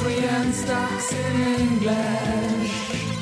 Austrian stocks in English.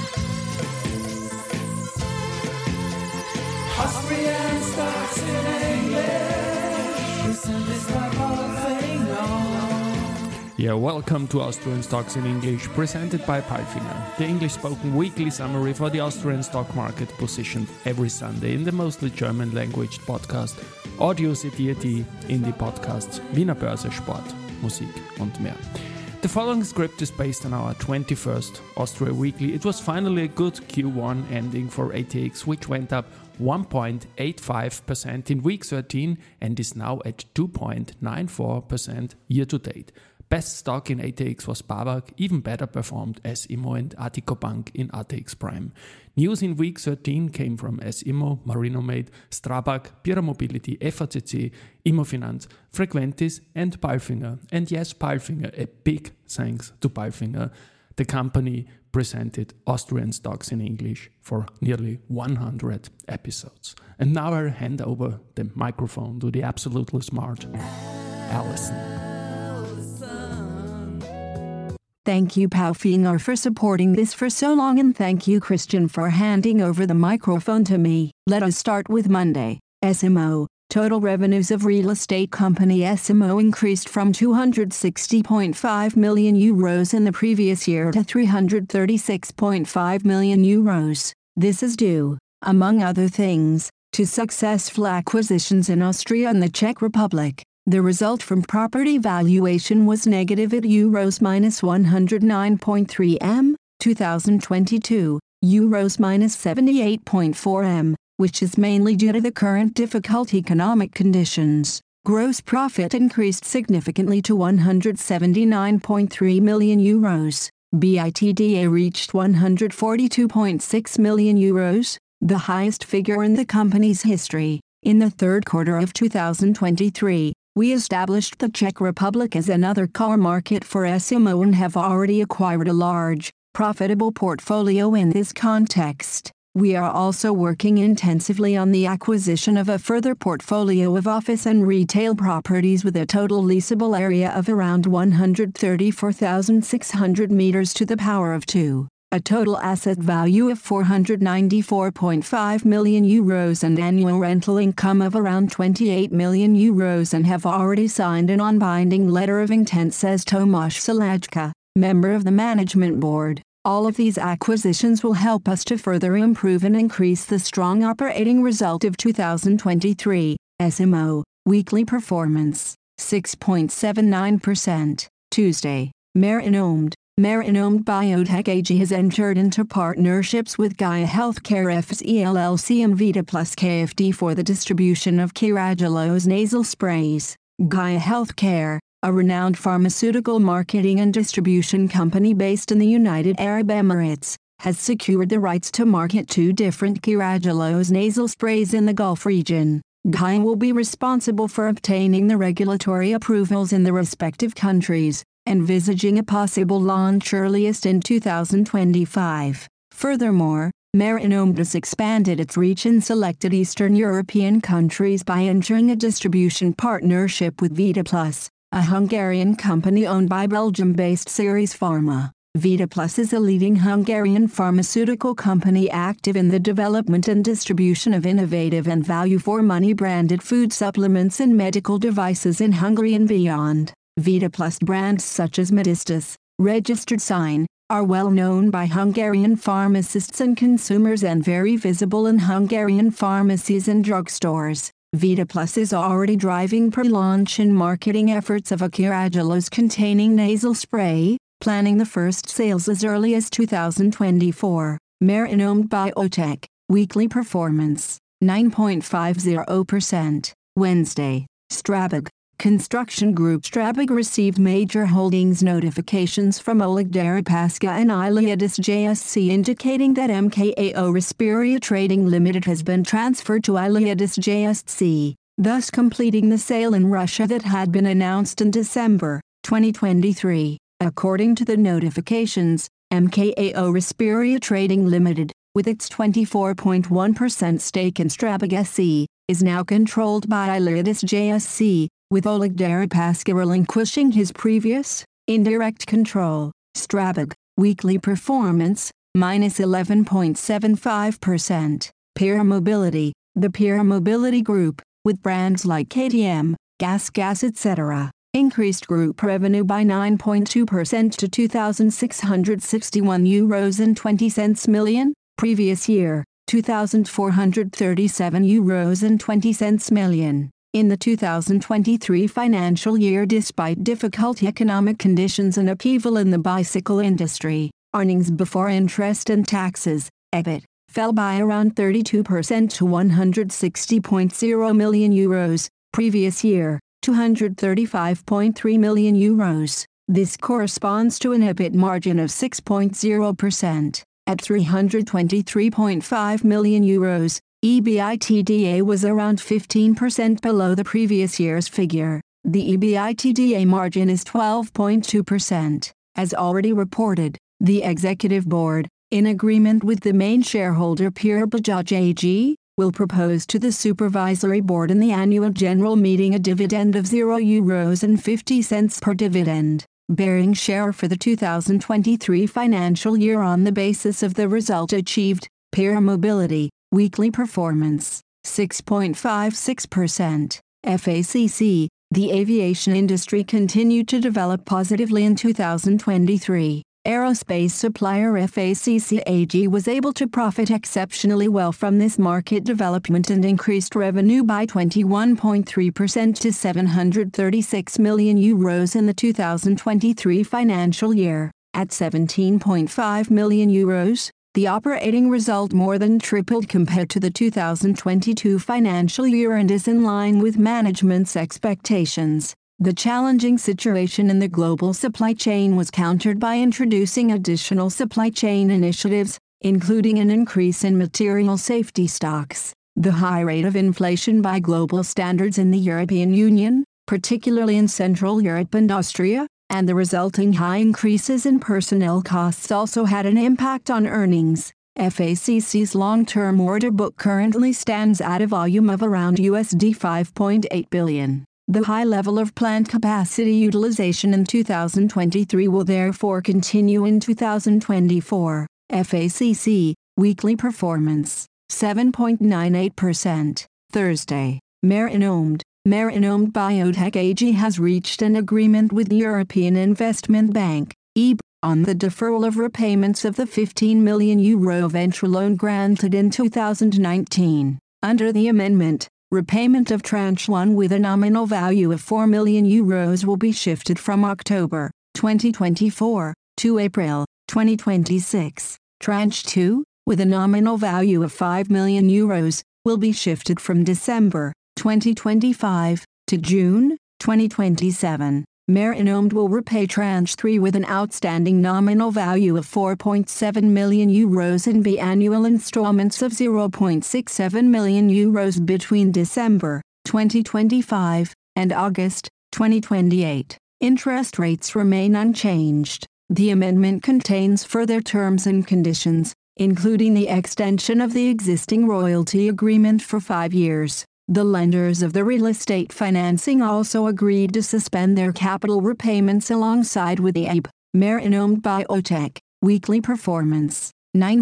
Austrian stocks in English. Presented by Palfinger. Yeah, welcome to Austrian Stocks in English, presented by Palfinger, the English-spoken weekly summary for the Austrian stock market, positioned every Sunday in the mostly German-language podcast Audio CD.at, Indie Podcasts, Wiener Börse, Sport, Musik und mehr. The following script is based on our 21st Austria Weekly. It was finally a good Q1 ending for ATX, which went up 1.85% in week 13 and is now at 2.94% year to date. Best stock in ATX was BAWAG, even better performed S IMMO and Addiko Bank in ATX Prime. News in week 13 came from S IMMO, Marinomed, Strabag, Pierer Mobility, FACC, Immofinanz, Frequentis and Palfinger. And yes, Palfinger, a big thanks to Palfinger. The company presented Austrian stocks in English for nearly 100 episodes. And now I'll hand over the microphone to the absolutely smart Alison. Thank you, Palfinger, for supporting this for so long, and thank you, Christian, for handing over the microphone to me. Let us start with Monday. S IMMO. Total revenues of real estate company S IMMO increased from €260.5 million in the previous year to €336.5 million. This is due, among other things, to successful acquisitions in Austria and the Czech Republic. The result from property valuation was negative at euros -109.3 m, 2022, euros -78.4 m, which is mainly due to the current difficult economic conditions. Gross profit increased significantly to €179.3 million. EBITDA reached €142.6 million, the highest figure in the company's history. In the third quarter of 2023, we established the Czech Republic as another core market for S IMMO and have already acquired a large, profitable portfolio in this context. We are also working intensively on the acquisition of a further portfolio of office and retail properties with a total leasable area of around 134,600 meters to the power of 2. A total asset value of €494.5 million and annual rental income of around €28 million, and have already signed a non-binding letter of intent, says Tomasz Salajka, member of the management board. All of these acquisitions will help us to further improve and increase the strong operating result of 2023. S IMMO, weekly performance, 6.79%. Tuesday, Marinomed. Marinomed Biotech AG has entered into partnerships with Gaia Healthcare FSE LLC and VitaPlus Kfd for the distribution of Carragelose nasal sprays. Gaia Healthcare, a renowned pharmaceutical marketing and distribution company based in the United Arab Emirates, has secured the rights to market 2 different Carragelose nasal sprays in the Gulf region. Gaia will be responsible for obtaining the regulatory approvals in the respective countries, envisaging a possible launch earliest in 2025. Furthermore, Marinomed has expanded its reach in selected Eastern European countries by entering a distribution partnership with VitaPlus, a Hungarian company owned by Belgium-based Seres Pharma. VitaPlus is a leading Hungarian pharmaceutical company active in the development and distribution of innovative and value-for-money branded food supplements and medical devices in Hungary and beyond. VitaPlus brands such as Medistus, Registered Sign, are well known by Hungarian pharmacists and consumers and very visible in Hungarian pharmacies and drugstores. VitaPlus is already driving pre-launch and marketing efforts of a Carragelose containing nasal spray, planning the first sales as early as 2024. Marinomed Biotech, weekly performance, 9.50%. Wednesday, Strabag. Construction Group Strabag received major holdings notifications from Oleg Deripaska and Iliadis JSC indicating that MKAO Respiria Trading Limited has been transferred to Iliadis JSC, thus completing the sale in Russia that had been announced in December 2023. According to the notifications, MKAO Respiria Trading Limited, with its 24.1% stake in Strabag SE, is now controlled by Iliadis JSC, with Oleg Deripaska relinquishing his previous, indirect control. Strabag, weekly performance, minus 11.75%. Peer Mobility, the Peer Mobility Group, with brands like KTM, GasGas etc., increased group revenue by 9.2% to €2,661.20 million, previous year, €2,437.20 million. In the 2023 financial year, despite difficult economic conditions and upheaval in the bicycle industry, earnings before interest and taxes, EBIT, fell by around 32% to €160.0 million, previous year, €235.3 million. This corresponds to an EBIT margin of 6.0%. At €323.5 million, EBITDA was around 15% below the previous year's figure. The EBITDA margin is 12.2%. As already reported, the Executive Board, in agreement with the main shareholder Pierer Bajaj AG, will propose to the Supervisory Board in the annual general meeting a dividend of €0.50 per dividend, bearing share for the 2023 financial year on the basis of the result achieved. Peer Mobility, weekly performance, 6.56%. FACC, the aviation industry continued to develop positively in 2023. Aerospace supplier FACC AG was able to profit exceptionally well from this market development and increased revenue by 21.3% to €736 million in the 2023 financial year. At €17.5 million, the operating result more than tripled compared to the 2022 financial year and is in line with management's expectations. The challenging situation in the global supply chain was countered by introducing additional supply chain initiatives, including an increase in material safety stocks, the high rate of inflation by global standards in the European Union, particularly in Central Europe and Austria, and the resulting high increases in personnel costs also had an impact on earnings. FACC's long-term order book currently stands at a volume of around $5.8 billion. The high level of plant capacity utilization in 2023 will therefore continue in 2024. FACC, weekly performance, 7.98%. Thursday, Marinomed Biotech AG has reached an agreement with the European Investment Bank, EIB, on the deferral of repayments of the €15 million venture loan granted in 2019. Under the amendment, repayment of Tranche 1 with a nominal value of €4 million will be shifted from October 2024 to April 2026. Tranche 2, with a nominal value of €5 million, will be shifted from December 2025 to June 2027. Marinomed will repay Tranche 3 with an outstanding nominal value of €4.7 million in biannual installments of €0.67 million between December 2025 and August 2028. Interest rates remain unchanged. The amendment contains further terms and conditions, including the extension of the existing royalty agreement for 5 years. The lenders of the real estate financing also agreed to suspend their capital repayments alongside with the EIB. Marinomed Biotech, weekly performance,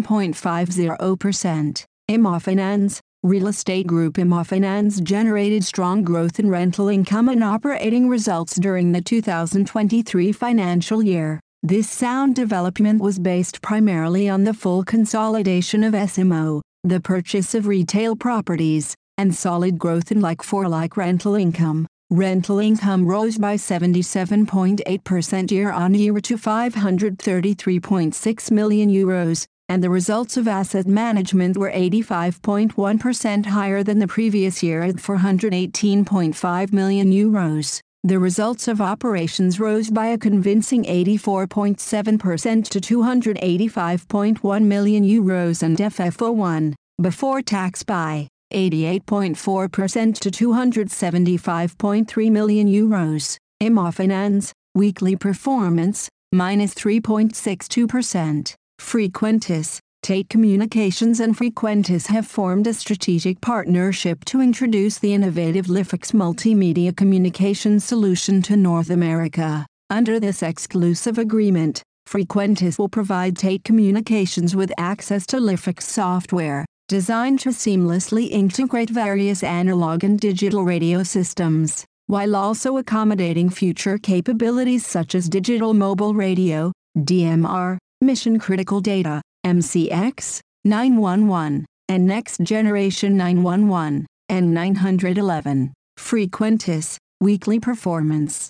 9.50%. Immofinanz, real estate group Immofinanz generated strong growth in rental income and operating results during the 2023 financial year. This sound development was based primarily on the full consolidation of S Immo, the purchase of retail properties, and solid growth in like-for-like rental income. Rental income rose by 77.8% year-on-year to €533.6 million, and the results of asset management were 85.1% higher than the previous year at €418.5 million. The results of operations rose by a convincing 84.7% to €285.1 million and FFO1, before tax by 88.4% to €275.3 million. Immofinanz, weekly performance, minus 3.62%. Frequentis, Tate Communications and Frequentis have formed a strategic partnership to introduce the innovative Lifix multimedia communication solution to North America. Under this exclusive agreement, Frequentis will provide Tate Communications with access to LIFX software, designed to seamlessly integrate various analog and digital radio systems, while also accommodating future capabilities such as digital mobile radio, DMR, mission-critical data, MCX, 911, and next-generation 911, and 911. Frequentis, weekly performance,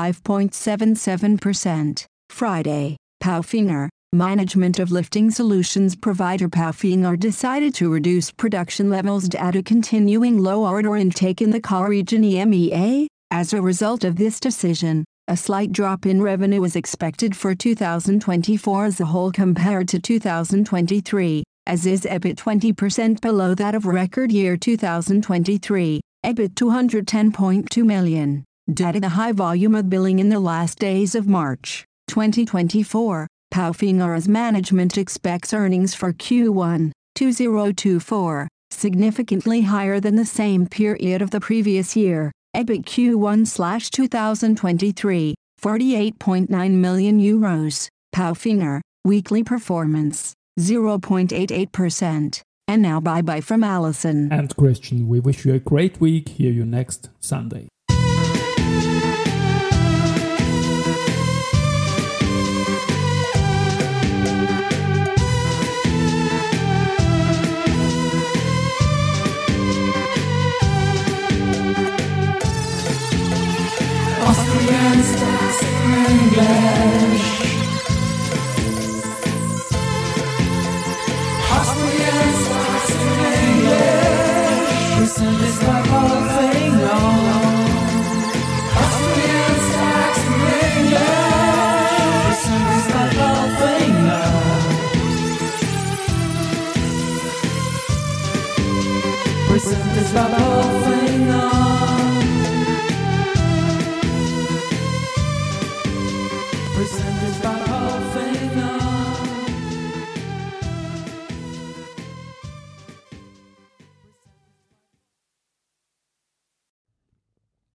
5.77%. Friday, Palfinger, management of lifting solutions provider Palfinger decided to reduce production levels due to continuing low order intake in the car region EMEA. As a result of this decision, a slight drop in revenue is expected for 2024 as a whole compared to 2023, as is EBIT 20% below that of record year 2023, EBIT 210.2 million, due to the high volume of billing in the last days of March 2024. Palfinger's management expects earnings for Q1 2024 significantly higher than the same period of the previous year. EBIT Q1/2023, 48.9 million euros. Palfinger, weekly performance, 0.88%. And now bye-bye from Alison and Christian. We wish you a great week. Hear you next Sunday. Austrian stars in English. Austrian stars in English. Listen, this my whole thing on. Austrian stars in English. Listen, this my whole thing on. Listen, this my whole thing on.